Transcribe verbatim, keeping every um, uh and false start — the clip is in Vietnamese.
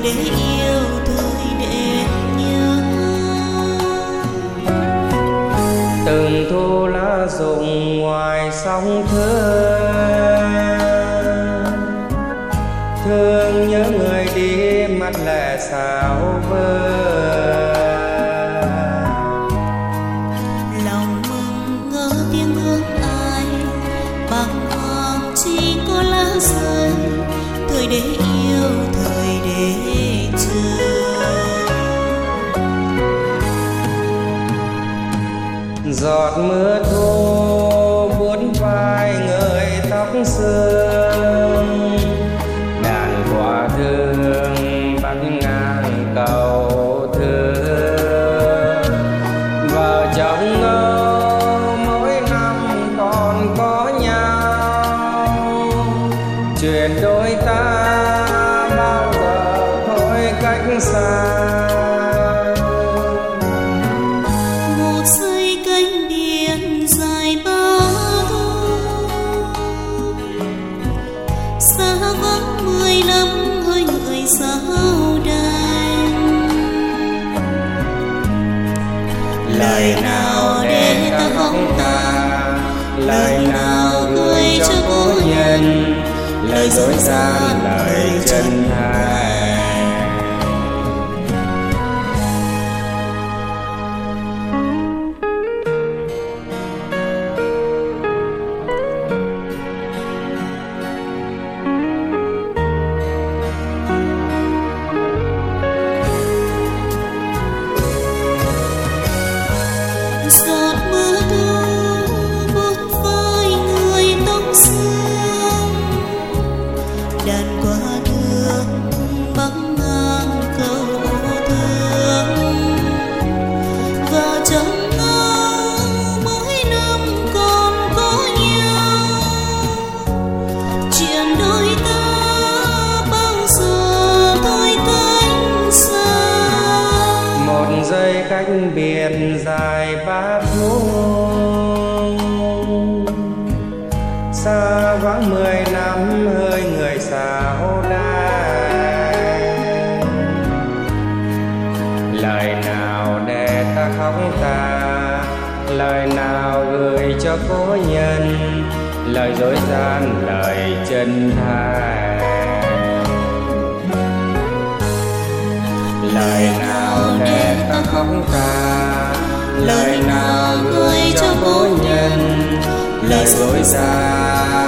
để yêu, thời để nhớ. Từng thu lá rụng ngoài sóng thơ, thương nhớ người đi mắt lẻ sao vơ. Lòng mừng ngỡ tiếng ước ai, bàng hoàng chỉ có lá rơi, thời để yêu, thời để chờ. Giọt mưa thu buốt vai người tóc sương, đàn quả thương bắt ngang cầu thương. Vợ chồng ngỡ mỗi năm còn có nhau, chuyện đôi ta bao giờ thôi cách xa. Xa vắng mười năm hơi người sao đành, lời nào để ta không ta, lời nào gửi cho cố nhân, lời dối gian lời chân thành. Giọt mưa thu buốt vai người tóc sương, đàn quả thương băng ngang cầu thương. Vợ chồng ngỡ mỗi năm còn có nhau, chuyện đôi ta bao giờ thôi cách xa. Một giây cách biệt dài bát thu, xa vắng mười năm hơi người sao đài. Lời nào để ta khóc ta, lời nào gửi cho cố nhân, lời dối gian lời chân thành. Lời nào để ta khóc ta, lời nào gửi cho cố nhân, lời dối gian